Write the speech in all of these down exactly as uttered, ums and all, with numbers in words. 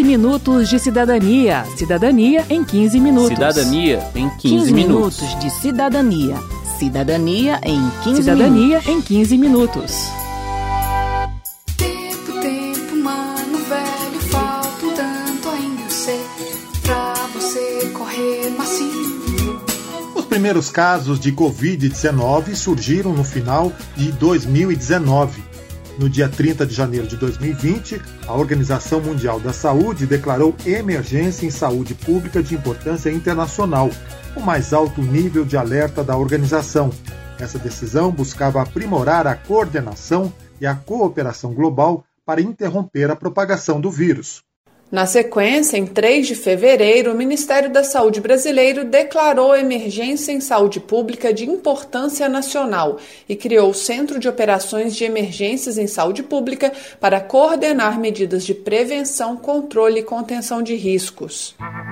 minutos de cidadania. Cidadania em quinze minutos. Cidadania em quinze, quinze minutos. minutos de cidadania. Cidadania em quinze Cidadania minutos. em quinze minutos. Tempo, tempo, mano velho, falta um tanto ainda sei pra você correr macio. Os primeiros casos de covid dezenove surgiram no final de dois mil e dezenove. No dia trinta de janeiro de dois mil e vinte, a Organização Mundial da Saúde declarou emergência em saúde pública de importância internacional, o mais alto nível de alerta da organização. Essa decisão buscava aprimorar a coordenação e a cooperação global para interromper a propagação do vírus. Na sequência, em três de fevereiro, o Ministério da Saúde brasileiro declarou emergência em saúde pública de importância nacional e criou o Centro de Operações de Emergências em Saúde Pública para coordenar medidas de prevenção, controle e contenção de riscos.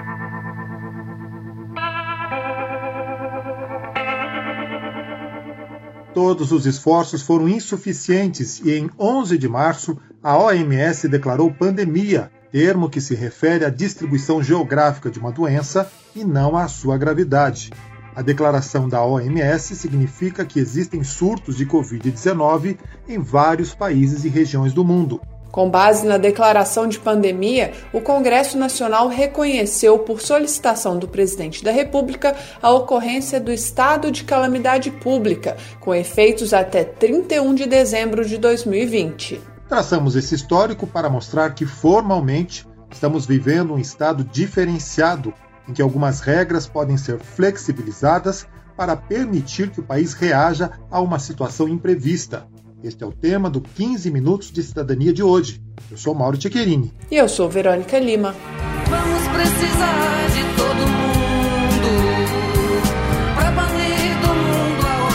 Todos os esforços foram insuficientes e, em onze de março, a O M S declarou pandemia, termo que se refere à distribuição geográfica de uma doença e não à sua gravidade. A declaração da O M S significa que existem surtos de covid dezenove em vários países e regiões do mundo. Com base na declaração de pandemia, o Congresso Nacional reconheceu, por solicitação do Presidente da República, a ocorrência do estado de calamidade pública, com efeitos até trinta e um de dezembro de dois mil e vinte. Traçamos esse histórico para mostrar que, formalmente, estamos vivendo um estado diferenciado, em que algumas regras podem ser flexibilizadas para permitir que o país reaja a uma situação imprevista. Este é o tema do quinze Minutos de Cidadania de hoje. Eu sou Mauro Tchequerini. E eu sou Verônica Lima. Vamos precisar de todo mundo para banir do mundo a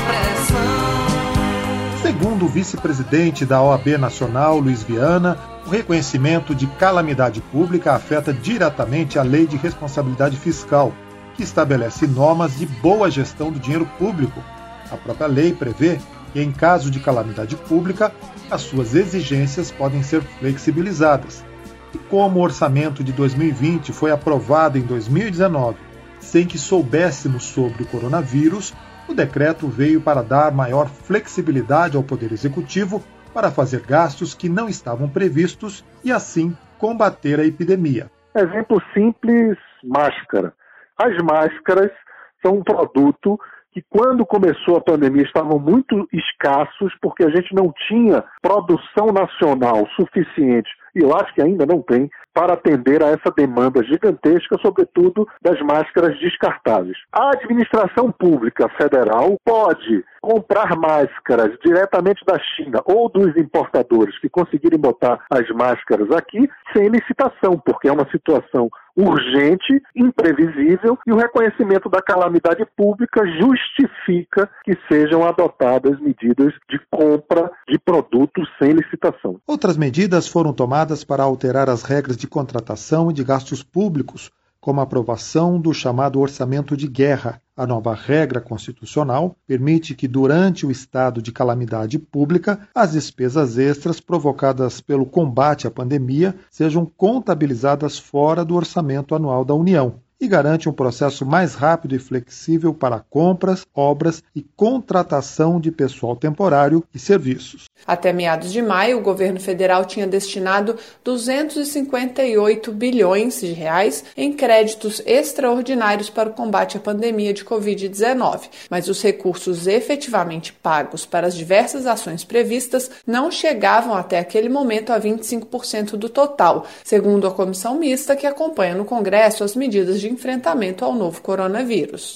opressão. Segundo o vice-presidente da O A B Nacional, Luiz Viana, o reconhecimento de calamidade pública afeta diretamente a Lei de Responsabilidade Fiscal, que estabelece normas de boa gestão do dinheiro público. A própria lei prevê que, em caso de calamidade pública, as suas exigências podem ser flexibilizadas. E como o orçamento de dois mil e vinte foi aprovado em dois mil e dezenove, sem que soubéssemos sobre o coronavírus, o decreto veio para dar maior flexibilidade ao Poder Executivo para fazer gastos que não estavam previstos e, assim, combater a epidemia. Exemplo simples, máscara. As máscaras são um produto que, quando começou a pandemia, estavam muito escassos porque a gente não tinha produção nacional suficiente, e eu acho que ainda não tem, para atender a essa demanda gigantesca, sobretudo das máscaras descartáveis. A administração pública federal pode comprar máscaras diretamente da China ou dos importadores que conseguirem botar as máscaras aqui sem licitação, porque é uma situação urgente, imprevisível, e o reconhecimento da calamidade pública justifica que sejam adotadas medidas de compra de produtos sem licitação. Outras medidas foram tomadas para alterar as regras de contratação e de gastos públicos, como a aprovação do chamado orçamento de guerra. A nova regra constitucional permite que, durante o estado de calamidade pública, as despesas extras provocadas pelo combate à pandemia sejam contabilizadas fora do orçamento anual da União, e garante um processo mais rápido e flexível para compras, obras e contratação de pessoal temporário e serviços. Até meados de maio, o governo federal tinha destinado duzentos e cinquenta e oito bilhões de reais em créditos extraordinários para o combate à pandemia de covid dezenove, mas os recursos efetivamente pagos para as diversas ações previstas não chegavam até aquele momento a vinte e cinco por cento do total, segundo a comissão mista que acompanha no Congresso as medidas de enfrentamento ao novo coronavírus.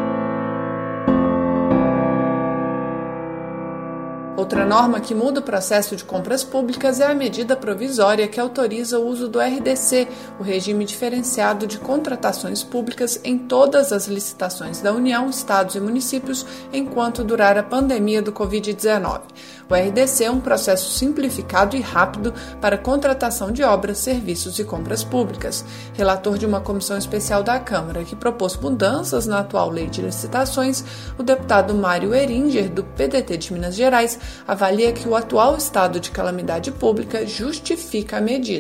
Outra norma que muda o processo de compras públicas é a medida provisória que autoriza o uso do R D C, o regime diferenciado de contratações públicas, em todas as licitações da União, estados e municípios, enquanto durar a pandemia do covid dezenove. O R D C é um processo simplificado e rápido para a contratação de obras, serviços e compras públicas. Relator de uma comissão especial da Câmara que propôs mudanças na atual lei de licitações, o deputado Mário Eringer, do P D T de Minas Gerais, avalia que o atual estado de calamidade pública justifica a medida.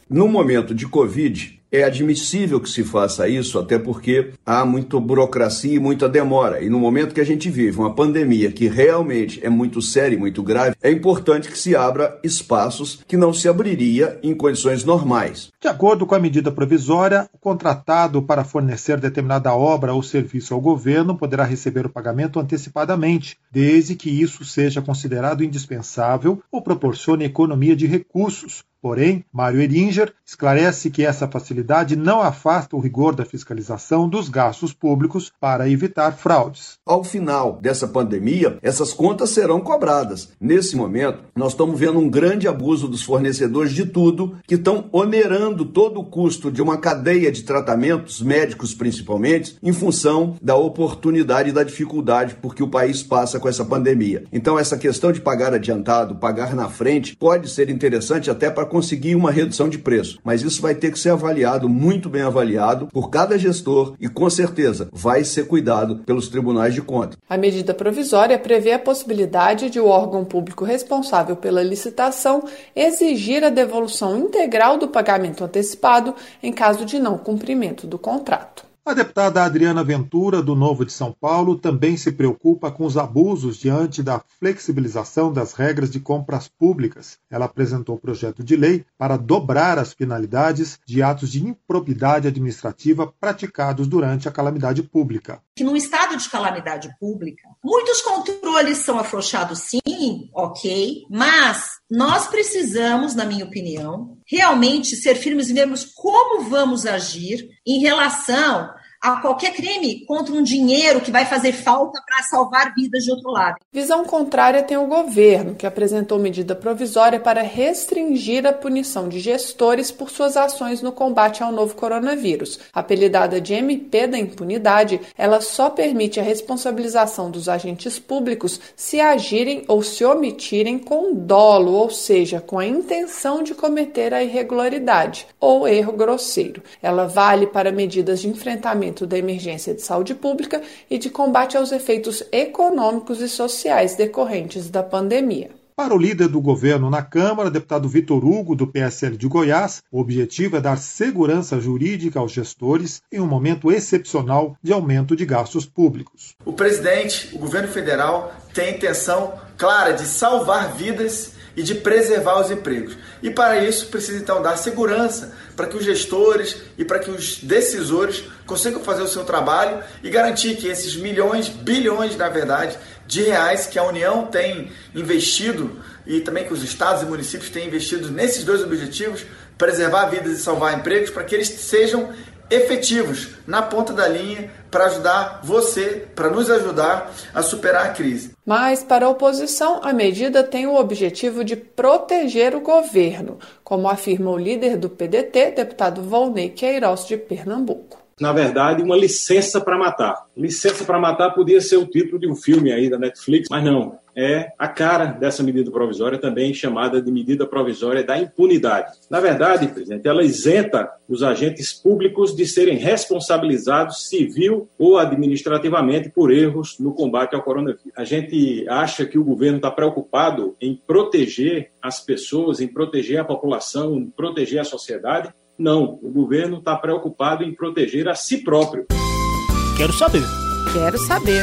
No momento de Covid, é admissível que se faça isso, até porque há muita burocracia e muita demora. E no momento que a gente vive uma pandemia que realmente é muito séria e muito grave, é importante que se abra espaços que não se abriria em condições normais. De acordo com a medida provisória, o contratado para fornecer determinada obra ou serviço ao governo poderá receber o pagamento antecipadamente, desde que isso seja considerado indispensável ou proporcione economia de recursos. Porém, Mário Eringer esclarece que essa facilidade não afasta o rigor da fiscalização dos gastos públicos para evitar fraudes. Ao final dessa pandemia, essas contas serão cobradas. Nesse momento, nós estamos vendo um grande abuso dos fornecedores de tudo, que estão onerando todo o custo de uma cadeia de tratamentos, médicos principalmente, em função da oportunidade e da dificuldade por que o país passa com essa pandemia. Então, essa questão de pagar adiantado, pagar na frente, pode ser interessante até para conseguir uma redução de preço, mas isso vai ter que ser avaliado, muito bem avaliado, por cada gestor e, com certeza, vai ser cuidado pelos tribunais de contas. A medida provisória prevê a possibilidade de o órgão público responsável pela licitação exigir a devolução integral do pagamento antecipado em caso de não cumprimento do contrato. A deputada Adriana Ventura, do Novo de São Paulo, também se preocupa com os abusos diante da flexibilização das regras de compras públicas. Ela apresentou o projeto de lei para dobrar as penalidades de atos de improbidade administrativa praticados durante a calamidade pública. Que no estado de calamidade pública, muitos controles são afrouxados sim, ok, mas nós precisamos, na minha opinião, realmente ser firmes e vermos como vamos agir em relação a qualquer crime contra um dinheiro que vai fazer falta para salvar vidas de outro lado. Visão contrária tem o governo, que apresentou medida provisória para restringir a punição de gestores por suas ações no combate ao novo coronavírus. Apelidada de M P da impunidade, ela só permite a responsabilização dos agentes públicos se agirem ou se omitirem com dolo, ou seja, com a intenção de cometer a irregularidade ou erro grosseiro. Ela vale para medidas de enfrentamento da emergência de saúde pública e de combate aos efeitos econômicos e sociais decorrentes da pandemia. Para o líder do governo na Câmara, deputado Vitor Hugo, do P S L de Goiás, o objetivo é dar segurança jurídica aos gestores em um momento excepcional de aumento de gastos públicos. O presidente, o governo federal, tem a intenção clara de salvar vidas e de preservar os empregos. E para isso precisa então dar segurança para que os gestores e para que os decisores consigam fazer o seu trabalho e garantir que esses milhões, bilhões, na verdade, de reais que a União tem investido e também que os estados e municípios têm investido nesses dois objetivos, preservar vidas e salvar empregos, para que eles sejam efetivos na ponta da linha para ajudar você, para nos ajudar a superar a crise. Mas, para a oposição, a medida tem o objetivo de proteger o governo, como afirma o líder do P D T, deputado Volney Queiroz, de Pernambuco. Na verdade, uma licença para matar. Licença para matar podia ser o título de um filme aí da Netflix, mas não. É a cara dessa medida provisória, também chamada de medida provisória da impunidade. Na verdade, presidente, ela isenta os agentes públicos de serem responsabilizados civil ou administrativamente por erros no combate ao coronavírus. A gente acha que o governo está preocupado em proteger as pessoas, em proteger a população, em proteger a sociedade. Não, o governo está preocupado em proteger a si próprio. Quero saber. Quero saber.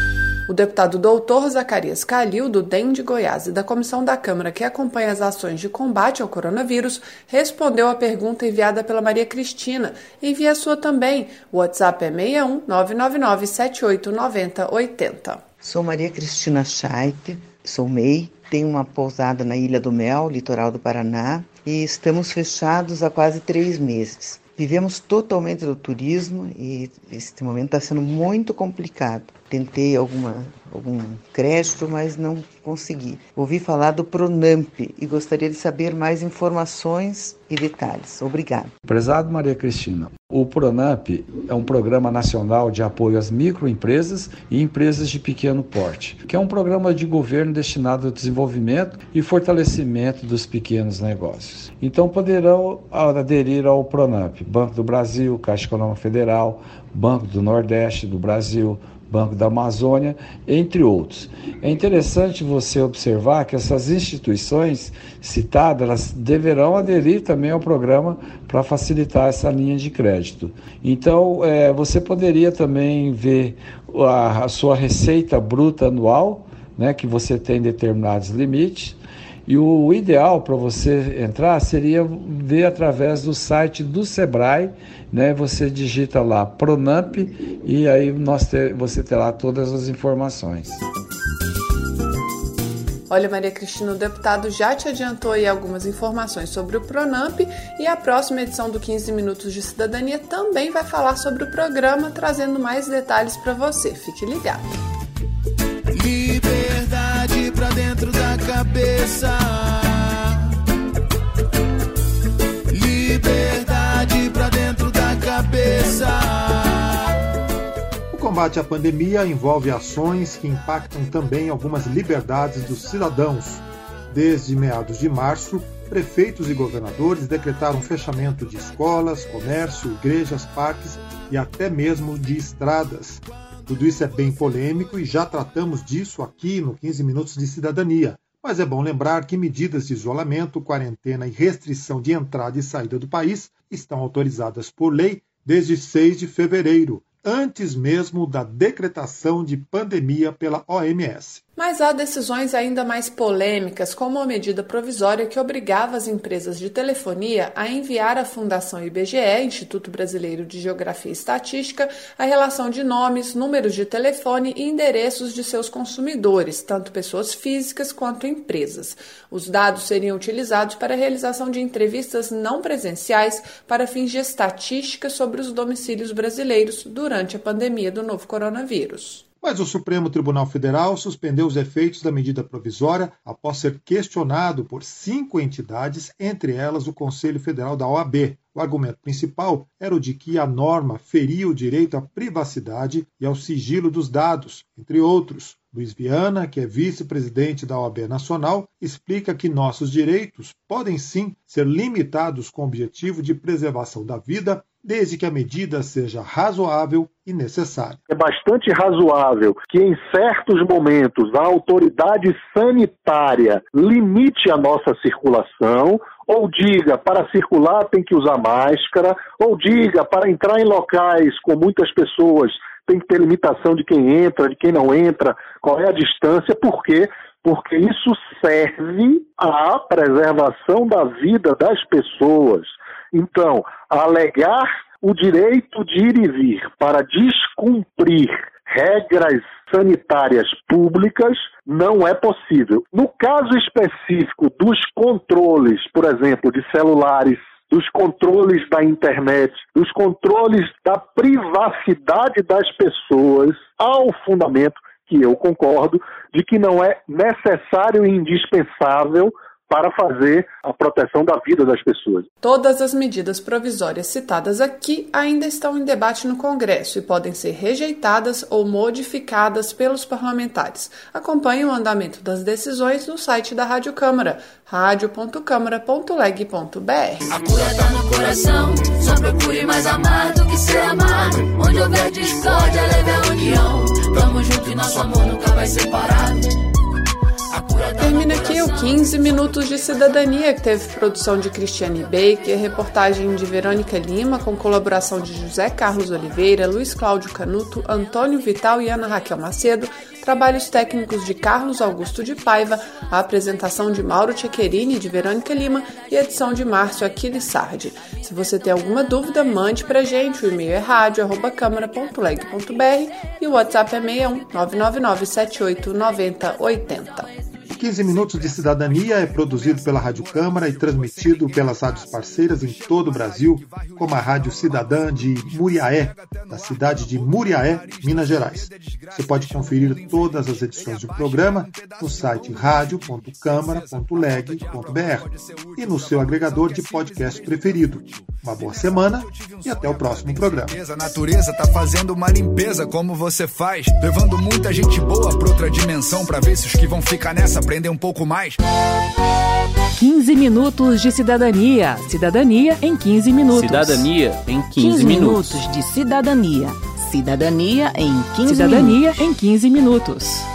O deputado doutor Zacarias Calil, do D E M de Goiás e da Comissão da Câmara que acompanha as ações de combate ao coronavírus, respondeu a pergunta enviada pela Maria Cristina. Envie a sua também. O WhatsApp é seis um nove nove nove sete oito nove zero oito zero. Sou Maria Cristina Scheidt, sou M E I, tenho uma pousada na Ilha do Mel, litoral do Paraná, e estamos fechados há quase três meses. Vivemos totalmente do turismo e este momento está sendo muito complicado. Tentei alguma, algum crédito, mas não consegui. Ouvi falar do Pronamp e gostaria de saber mais informações e detalhes. Obrigado. Prezado Maria Cristina, o Pronamp é um programa nacional de apoio às microempresas e empresas de pequeno porte, que é um programa de governo destinado ao desenvolvimento e fortalecimento dos pequenos negócios. Então poderão aderir ao Pronamp Banco do Brasil, Caixa Econômica Federal, Banco do Nordeste do Brasil, Banco da Amazônia, entre outros. É interessante você observar que essas instituições citadas, elas deverão aderir também ao programa para facilitar essa linha de crédito. Então, é, você poderia também ver a, a sua receita bruta anual, né, que você tem determinados limites, e o ideal para você entrar seria ver através do site do Sebrae, né? Você digita lá Pronamp e aí nós ter, você terá todas as informações. Olha, Maria Cristina, o deputado já te adiantou aí algumas informações sobre o Pronamp e a próxima edição do quinze Minutos de Cidadania também vai falar sobre o programa, trazendo mais detalhes para você. Fique ligado. Liberdade pra dentro da cabeça. Liberdade pra dentro da cabeça. O combate à pandemia envolve ações que impactam também algumas liberdades dos cidadãos. Desde meados de março, prefeitos e governadores decretaram fechamento de escolas, comércio, igrejas, parques e até mesmo de estradas. Tudo isso é bem polêmico e já tratamos disso aqui no quinze Minutos de Cidadania. Mas é bom lembrar que medidas de isolamento, quarentena e restrição de entrada e saída do país estão autorizadas por lei desde seis de fevereiro, antes mesmo da decretação de pandemia pela O M S. Mas há decisões ainda mais polêmicas, como a medida provisória que obrigava as empresas de telefonia a enviar à Fundação I B G E, Instituto Brasileiro de Geografia e Estatística, a relação de nomes, números de telefone e endereços de seus consumidores, tanto pessoas físicas quanto empresas. Os dados seriam utilizados para a realização de entrevistas não presenciais para fins de estatística sobre os domicílios brasileiros durante a pandemia do novo coronavírus. Mas o Supremo Tribunal Federal suspendeu os efeitos da medida provisória após ser questionado por cinco entidades, entre elas o Conselho Federal da O A B. O argumento principal era o de que a norma feria o direito à privacidade e ao sigilo dos dados, entre outros. Luiz Viana, que é vice-presidente da O A B Nacional, explica que nossos direitos podem sim ser limitados com o objetivo de preservação da vida, desde que a medida seja razoável e necessária. É bastante razoável que em certos momentos a autoridade sanitária limite a nossa circulação, ou diga para circular tem que usar máscara, ou diga para entrar em locais com muitas pessoas tem que ter limitação de quem entra, de quem não entra, qual é a distância, por quê? Porque isso serve à preservação da vida das pessoas. Então, alegar o direito de ir e vir para descumprir regras sanitárias públicas não é possível. No caso específico dos controles, por exemplo, de celulares, dos controles da internet, dos controles da privacidade das pessoas, há o fundamento, que eu concordo, de que não é necessário e indispensável para fazer a proteção da vida das pessoas. Todas as medidas provisórias citadas aqui ainda estão em debate no Congresso e podem ser rejeitadas ou modificadas pelos parlamentares. Acompanhe o andamento das decisões no site da Rádio Câmara, rádio ponto câmara ponto leg ponto b r. A cura tá no coração, só procure mais amar do que ser amado. Onde houver discórdia, leve a união. Tamo junto e nosso amor nunca vai separar. Termina aqui o quinze Minutos de Cidadania, que teve produção de Cristiane Baker, reportagem de Verônica Lima, com colaboração de José Carlos Oliveira, Luiz Cláudio Canuto, Antônio Vital e Ana Raquel Macedo, trabalhos técnicos de Carlos Augusto de Paiva, a apresentação de Mauro Tchequerini e de Verônica Lima e a edição de Márcio Aquiles Sardi. Se você tem alguma dúvida, mande pra gente, o e-mail é rádio arroba câmara ponto leg ponto b r e o WhatsApp é seis um nove nove nove sete oito nove zero oito zero. quinze Minutos de Cidadania é produzido pela Rádio Câmara e transmitido pelas rádios parceiras em todo o Brasil, como a Rádio Cidadã de Muriaé, da cidade de Muriaé, Minas Gerais. Você pode conferir todas as edições do programa no site rádio ponto câmara ponto leg ponto b r e no seu agregador de podcast preferido. Uma boa semana e até o próximo programa. A natureza tá fazendo uma limpeza como você faz, levando muita gente boa pra outra dimensão, pra ver se os que vão ficar nessa aprender um pouco mais. quinze Minutos de Cidadania. Cidadania em quinze minutos. Cidadania em quinze, quinze minutos. minutos de cidadania. Cidadania em quinze Cidadania minutos. em quinze minutos.